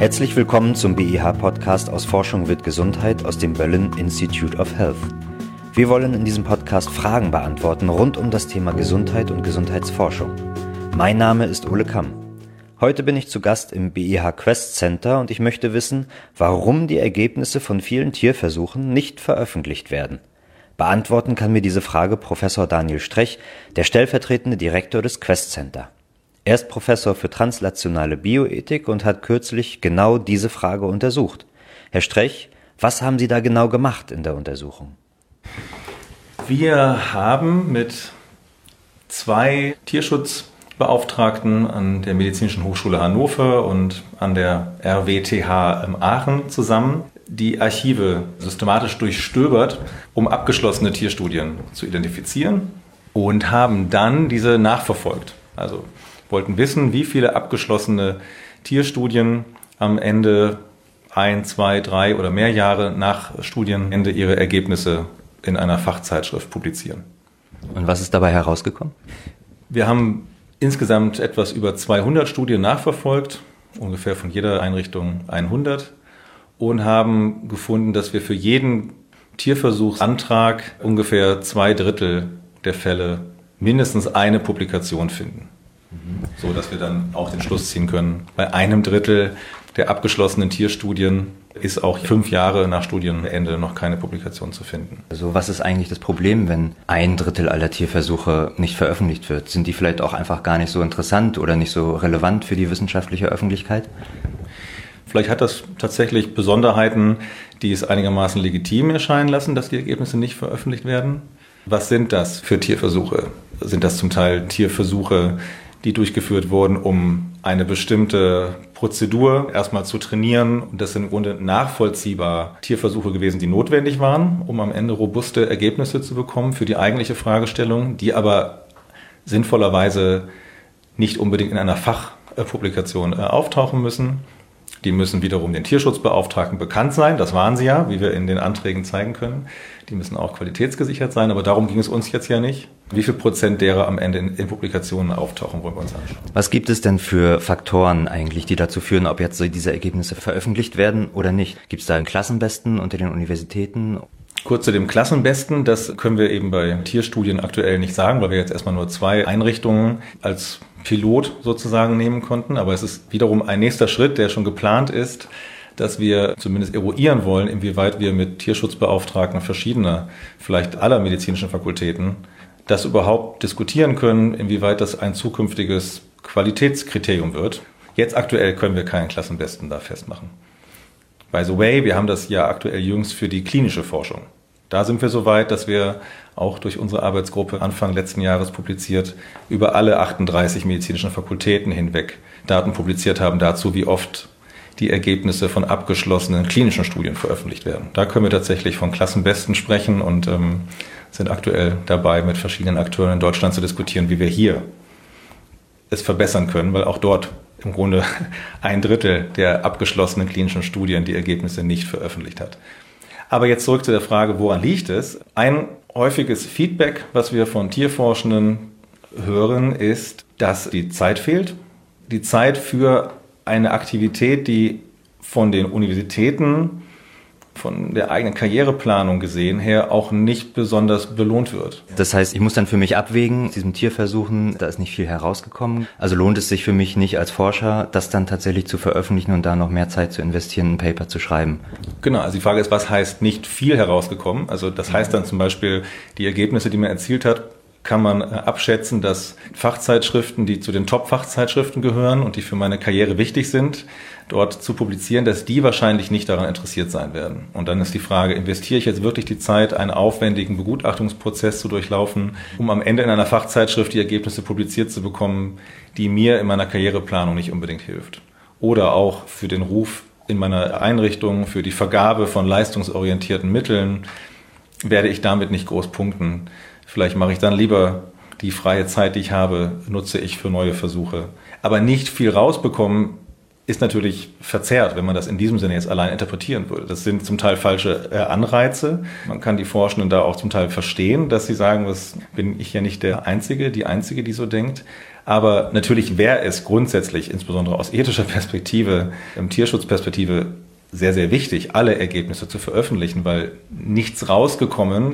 Herzlich willkommen zum BIH-Podcast aus Forschung wird Gesundheit aus dem Berlin Institute of Health. Wir wollen in diesem Podcast Fragen beantworten rund um das Thema Gesundheit und Gesundheitsforschung. Mein Name ist Ole Kamm. Heute bin ich zu Gast im BIH Quest Center und ich möchte wissen, warum die Ergebnisse von vielen Tierversuchen nicht veröffentlicht werden. Beantworten kann mir diese Frage Professor Daniel Strech, der stellvertretende Direktor des Quest Center. Er ist Professor für translationale Bioethik und hat kürzlich genau diese Frage untersucht. Herr Strech, was haben Sie da genau gemacht in der Untersuchung? Wir haben mit 2 Tierschutzbeauftragten an der Medizinischen Hochschule Hannover und an der RWTH Aachen zusammen die Archive systematisch durchstöbert, um abgeschlossene Tierstudien zu identifizieren und haben dann diese nachverfolgt. Also wollten wissen, wie viele abgeschlossene Tierstudien am Ende 1, 2, 3 oder mehr Jahre nach Studienende ihre Ergebnisse in einer Fachzeitschrift publizieren. Und was ist dabei herausgekommen? Wir haben insgesamt etwas über 200 Studien nachverfolgt, ungefähr von jeder Einrichtung 100, und haben gefunden, dass wir für jeden Tierversuchsantrag ungefähr 2/3 der Fälle mindestens eine Publikation finden. So dass wir dann auch den Schluss ziehen können, bei 1/3 der abgeschlossenen Tierstudien ist auch 5 Jahre nach Studienende noch keine Publikation zu finden. Also was ist eigentlich das Problem, wenn 1/3 aller Tierversuche nicht veröffentlicht wird? Sind die vielleicht auch einfach gar nicht so interessant oder nicht so relevant für die wissenschaftliche Öffentlichkeit? Vielleicht hat das tatsächlich Besonderheiten, die es einigermaßen legitim erscheinen lassen, dass die Ergebnisse nicht veröffentlicht werden. Was sind das für Tierversuche? Sind das zum Teil Tierversuche, die durchgeführt wurden, um eine bestimmte Prozedur erstmal zu trainieren? Und das sind im Grunde nachvollziehbar Tierversuche gewesen, die notwendig waren, um am Ende robuste Ergebnisse zu bekommen für die eigentliche Fragestellung, die aber sinnvollerweise nicht unbedingt in einer Fachpublikation auftauchen müssen. Die müssen wiederum den Tierschutzbeauftragten bekannt sein, das waren sie ja, wie wir in den Anträgen zeigen können. Die müssen auch qualitätsgesichert sein, aber darum ging es uns jetzt ja nicht. Wie viel Prozent derer am Ende in Publikationen auftauchen, wollen wir uns anschauen. Was gibt es denn für Faktoren eigentlich, die dazu führen, ob jetzt diese Ergebnisse veröffentlicht werden oder nicht? Gibt es da einen Klassenbesten unter den Universitäten? Kurz zu dem Klassenbesten, das können wir eben bei Tierstudien aktuell nicht sagen, weil wir jetzt erstmal nur 2 Einrichtungen als Pilot sozusagen nehmen konnten. Aber es ist wiederum ein nächster Schritt, der schon geplant ist, dass wir zumindest eruieren wollen, inwieweit wir mit Tierschutzbeauftragten verschiedener, vielleicht aller medizinischen Fakultäten, das überhaupt diskutieren können, inwieweit das ein zukünftiges Qualitätskriterium wird. Jetzt aktuell können wir keinen Klassenbesten da festmachen. By the way, wir haben das ja aktuell jüngst für die klinische Forschung. Da sind wir so weit, dass wir auch durch unsere Arbeitsgruppe Anfang letzten Jahres publiziert, über alle 38 medizinischen Fakultäten hinweg Daten publiziert haben dazu, wie oft die Ergebnisse von abgeschlossenen klinischen Studien veröffentlicht werden. Da können wir tatsächlich von Klassenbesten sprechen und sind aktuell dabei, mit verschiedenen Akteuren in Deutschland zu diskutieren, wie wir hier es verbessern können, weil auch dort im Grunde 1/3 der abgeschlossenen klinischen Studien die Ergebnisse nicht veröffentlicht hat. Aber jetzt zurück zu der Frage, woran liegt es? Ein häufiges Feedback, was wir von Tierforschenden hören, ist, dass die Zeit fehlt. Die Zeit für eine Aktivität, die von den Universitäten, von der eigenen Karriereplanung gesehen her auch nicht besonders belohnt wird. Das heißt, ich muss dann für mich abwägen, aus diesen Tierversuchen, da ist nicht viel herausgekommen. Also lohnt es sich für mich nicht als Forscher, das dann tatsächlich zu veröffentlichen und da noch mehr Zeit zu investieren, ein Paper zu schreiben? Genau, also die Frage ist, was heißt nicht viel herausgekommen? Also das heißt dann zum Beispiel, die Ergebnisse, die man erzielt hat, kann man abschätzen, dass Fachzeitschriften, die zu den Top-Fachzeitschriften gehören und die für meine Karriere wichtig sind, dort zu publizieren, dass die wahrscheinlich nicht daran interessiert sein werden. Und dann ist die Frage, investiere ich jetzt wirklich die Zeit, einen aufwendigen Begutachtungsprozess zu durchlaufen, um am Ende in einer Fachzeitschrift die Ergebnisse publiziert zu bekommen, die mir in meiner Karriereplanung nicht unbedingt hilft. Oder auch für den Ruf in meiner Einrichtung, für die Vergabe von leistungsorientierten Mitteln, werde ich damit nicht groß punkten. Vielleicht mache ich dann lieber die freie Zeit, die ich habe, nutze ich für neue Versuche. Aber nicht viel rausbekommen ist natürlich verzerrt, wenn man das in diesem Sinne jetzt allein interpretieren würde. Das sind zum Teil falsche Anreize. Man kann die Forschenden da auch zum Teil verstehen, dass sie sagen, das bin ich ja nicht der Einzige, die so denkt. Aber natürlich wäre es grundsätzlich, insbesondere aus ethischer Perspektive, Tierschutzperspektive, sehr, sehr wichtig, alle Ergebnisse zu veröffentlichen, weil nichts rausgekommen,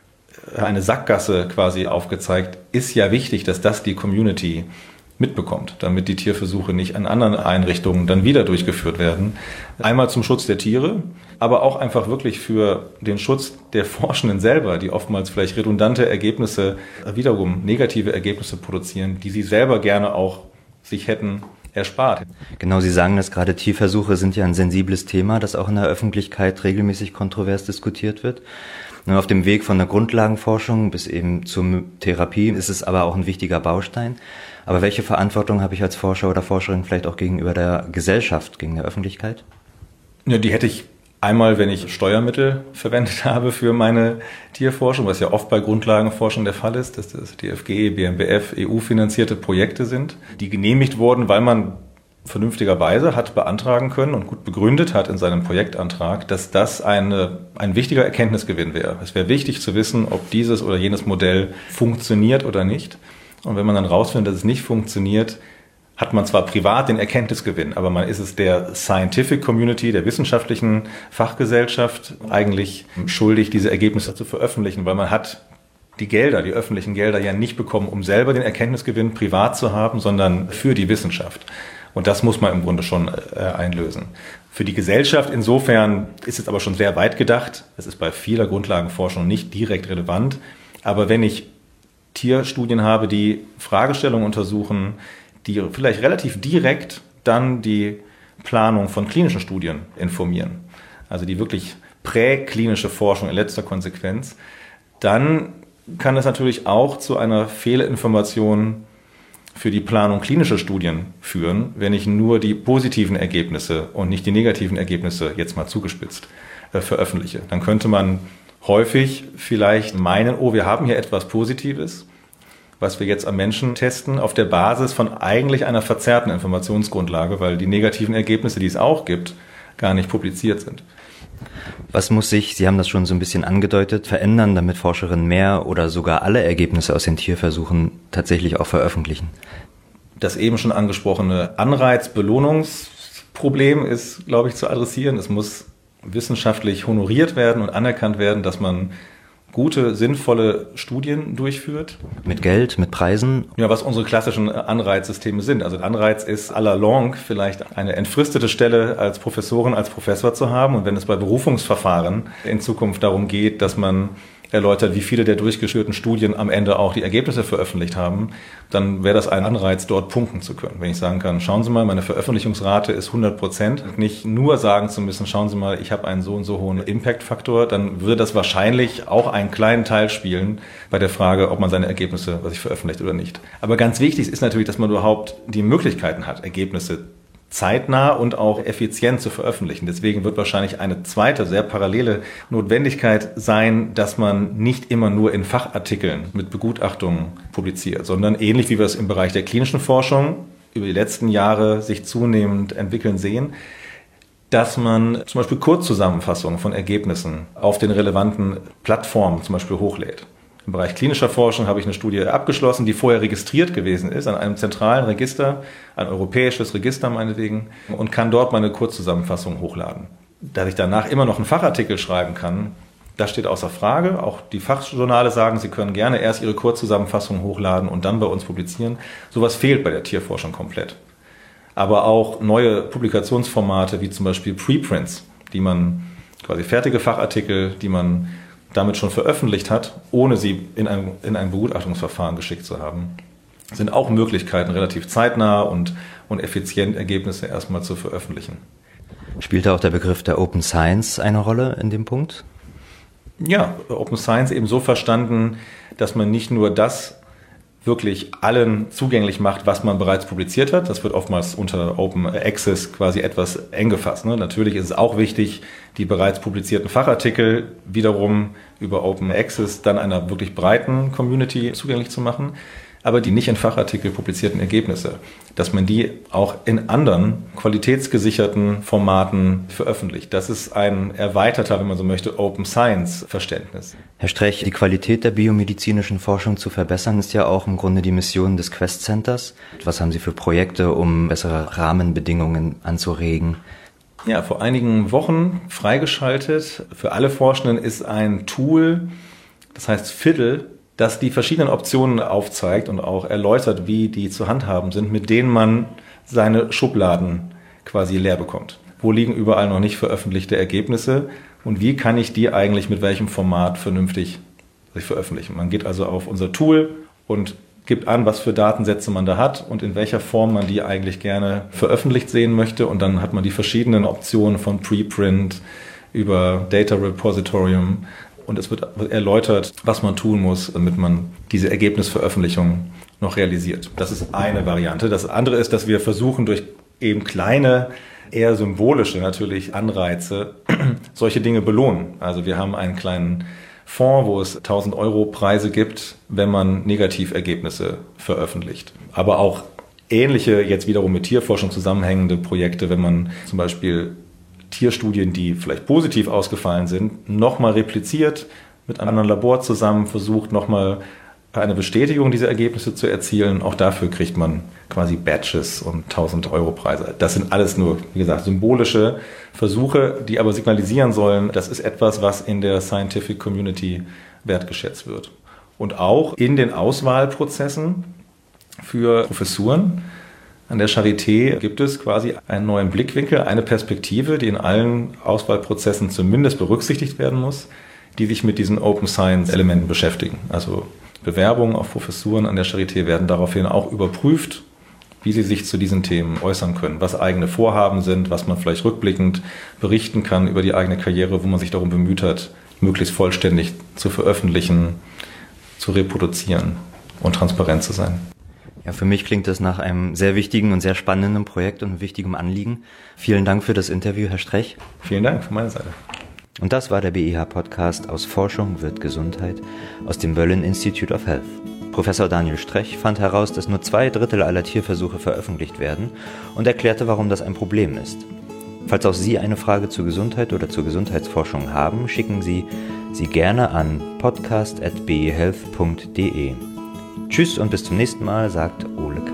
eine Sackgasse quasi aufgezeigt, ist ja wichtig, dass das die Community mitbekommt, damit die Tierversuche nicht an anderen Einrichtungen dann wieder durchgeführt werden. Einmal zum Schutz der Tiere, aber auch einfach wirklich für den Schutz der Forschenden selber, die oftmals vielleicht redundante Ergebnisse, wiederum negative Ergebnisse produzieren, die sie selber gerne auch sich hätten erspart. Genau, Sie sagen das gerade, Tierversuche sind ja ein sensibles Thema, das auch in der Öffentlichkeit regelmäßig kontrovers diskutiert wird. Auf dem Weg von der Grundlagenforschung bis eben zur Therapie ist es aber auch ein wichtiger Baustein. Aber welche Verantwortung habe ich als Forscher oder Forscherin vielleicht auch gegenüber der Gesellschaft, gegen der Öffentlichkeit? Ja, die hätte ich einmal, wenn ich Steuermittel verwendet habe für meine Tierforschung, was ja oft bei Grundlagenforschung der Fall ist, dass das DFG, BMBF, EU-finanzierte Projekte sind, die genehmigt wurden, weil man vernünftigerweise hat beantragen können und gut begründet hat in seinem Projektantrag, dass das ein wichtiger Erkenntnisgewinn wäre. Es wäre wichtig zu wissen, ob dieses oder jenes Modell funktioniert oder nicht. Und wenn man dann rausfindet, dass es nicht funktioniert, hat man zwar privat den Erkenntnisgewinn, aber man ist es der Scientific Community, der wissenschaftlichen Fachgesellschaft eigentlich schuldig, diese Ergebnisse zu veröffentlichen, weil man hat die öffentlichen Gelder ja nicht bekommen, um selber den Erkenntnisgewinn privat zu haben, sondern für die Wissenschaft. Und das muss man im Grunde schon einlösen. Für die Gesellschaft insofern ist es aber schon sehr weit gedacht. Es ist bei vieler Grundlagenforschung nicht direkt relevant. Aber wenn ich Tierstudien habe, die Fragestellungen untersuchen, die vielleicht relativ direkt dann die Planung von klinischen Studien informieren, also die wirklich präklinische Forschung in letzter Konsequenz, dann kann es natürlich auch zu einer Fehlinformation für die Planung klinischer Studien führen, wenn ich nur die positiven Ergebnisse und nicht die negativen Ergebnisse, jetzt mal zugespitzt, veröffentliche. Dann könnte man häufig vielleicht meinen, oh, wir haben hier etwas Positives, was wir jetzt am Menschen testen, auf der Basis von eigentlich einer verzerrten Informationsgrundlage, weil die negativen Ergebnisse, die es auch gibt, gar nicht publiziert sind. Was muss sich, Sie haben das schon so ein bisschen angedeutet, verändern, damit Forscherinnen mehr oder sogar alle Ergebnisse aus den Tierversuchen tatsächlich auch veröffentlichen? Das eben schon angesprochene Anreiz-Belohnungsproblem ist, glaube ich, zu adressieren. Es muss wissenschaftlich honoriert werden und anerkannt werden, dass man gute, sinnvolle Studien durchführt. Mit Geld, mit Preisen? Ja, was unsere klassischen Anreizsysteme sind. Also ein Anreiz ist à la longue vielleicht eine entfristete Stelle als Professorin, als Professor zu haben. Und wenn es bei Berufungsverfahren in Zukunft darum geht, dass man erläutert, wie viele der durchgeführten Studien am Ende auch die Ergebnisse veröffentlicht haben, dann wäre das ein Anreiz, dort punkten zu können. Wenn ich sagen kann, schauen Sie mal, meine Veröffentlichungsrate ist 100%, nicht nur sagen zu müssen, schauen Sie mal, ich habe einen so und so hohen Impact-Faktor, dann würde das wahrscheinlich auch einen kleinen Teil spielen bei der Frage, ob man seine Ergebnisse, was ich veröffentlicht oder nicht. Aber ganz wichtig ist natürlich, dass man überhaupt die Möglichkeiten hat, Ergebnisse zeitnah und auch effizient zu veröffentlichen. Deswegen wird wahrscheinlich eine zweite, sehr parallele Notwendigkeit sein, dass man nicht immer nur in Fachartikeln mit Begutachtungen publiziert, sondern ähnlich wie wir es im Bereich der klinischen Forschung über die letzten Jahre sich zunehmend entwickeln sehen, dass man zum Beispiel Kurzzusammenfassungen von Ergebnissen auf den relevanten Plattformen zum Beispiel hochlädt. Im Bereich klinischer Forschung habe ich eine Studie abgeschlossen, die vorher registriert gewesen ist an einem zentralen Register, ein europäisches Register meinetwegen, und kann dort meine Kurzzusammenfassung hochladen. Dass ich danach immer noch einen Fachartikel schreiben kann, das steht außer Frage. Auch die Fachjournale sagen, sie können gerne erst ihre Kurzzusammenfassung hochladen und dann bei uns publizieren. Sowas fehlt bei der Tierforschung komplett. Aber auch neue Publikationsformate wie zum Beispiel Preprints, die man quasi fertige Fachartikel, die man damit schon veröffentlicht hat, ohne sie in ein Begutachtungsverfahren geschickt zu haben, sind auch Möglichkeiten, relativ zeitnah und effizient Ergebnisse erstmal zu veröffentlichen. Spielt da auch der Begriff der Open Science eine Rolle in dem Punkt? Ja, Open Science eben so verstanden, dass man nicht nur das wirklich allen zugänglich macht, was man bereits publiziert hat. Das wird oftmals unter Open Access quasi etwas eng gefasst. Natürlich ist es auch wichtig, die bereits publizierten Fachartikel wiederum über Open Access dann einer wirklich breiten Community zugänglich zu machen. aber die nicht in Fachartikel publizierten Ergebnisse, dass man die auch in anderen qualitätsgesicherten Formaten veröffentlicht. Das ist ein erweiterter, wenn man so möchte, Open Science Verständnis. Herr Strech, die Qualität der biomedizinischen Forschung zu verbessern, ist ja auch im Grunde die Mission des Quest Centers. Was haben Sie für Projekte, um bessere Rahmenbedingungen anzuregen? Ja, vor einigen Wochen freigeschaltet. Für alle Forschenden ist ein Tool, das heißt Fiddle, das die verschiedenen Optionen aufzeigt und auch erläutert, wie die zu handhaben sind, mit denen man seine Schubladen quasi leer bekommt. Wo liegen überall noch nicht veröffentlichte Ergebnisse und wie kann ich die eigentlich mit welchem Format vernünftig veröffentlichen? Man geht also auf unser Tool und gibt an, was für Datensätze man da hat und in welcher Form man die eigentlich gerne veröffentlicht sehen möchte. Und dann hat man die verschiedenen Optionen von Preprint über Data Repositorium. Und es wird erläutert, was man tun muss, damit man diese Ergebnisveröffentlichung noch realisiert. Das ist eine Variante. Das andere ist, dass wir versuchen, durch eben kleine, eher symbolische natürlich Anreize, solche Dinge belohnen. Also wir haben einen kleinen Fonds, wo es 1.000 € Preise gibt, wenn man Negativergebnisse veröffentlicht. Aber auch ähnliche, jetzt wiederum mit Tierforschung zusammenhängende Projekte, wenn man zum Beispiel Tierstudien, die vielleicht positiv ausgefallen sind, nochmal repliziert, mit einem anderen Labor zusammen versucht, nochmal eine Bestätigung dieser Ergebnisse zu erzielen. Auch dafür kriegt man quasi Badges und 1.000 € Preise. Das sind alles nur, wie gesagt, symbolische Versuche, die aber signalisieren sollen, das ist etwas, was in der Scientific Community wertgeschätzt wird. Und auch in den Auswahlprozessen für Professuren an der Charité gibt es quasi einen neuen Blickwinkel, eine Perspektive, die in allen Auswahlprozessen zumindest berücksichtigt werden muss, die sich mit diesen Open Science Elementen beschäftigen. Also Bewerbungen auf Professuren an der Charité werden daraufhin auch überprüft, wie sie sich zu diesen Themen äußern können, was eigene Vorhaben sind, was man vielleicht rückblickend berichten kann über die eigene Karriere, wo man sich darum bemüht hat, möglichst vollständig zu veröffentlichen, zu reproduzieren und transparent zu sein. Ja, für mich klingt das nach einem sehr wichtigen und sehr spannenden Projekt und einem wichtigen Anliegen. Vielen Dank für das Interview, Herr Strech. Vielen Dank von meiner Seite. Und das war der BIH-Podcast aus Forschung wird Gesundheit aus dem Berlin Institute of Health. Professor Daniel Strech fand heraus, dass nur 2/3 aller Tierversuche veröffentlicht werden und erklärte, warum das ein Problem ist. Falls auch Sie eine Frage zur Gesundheit oder zur Gesundheitsforschung haben, schicken Sie sie gerne an podcast@bihealth.de. Tschüss und bis zum nächsten Mal, sagt Ole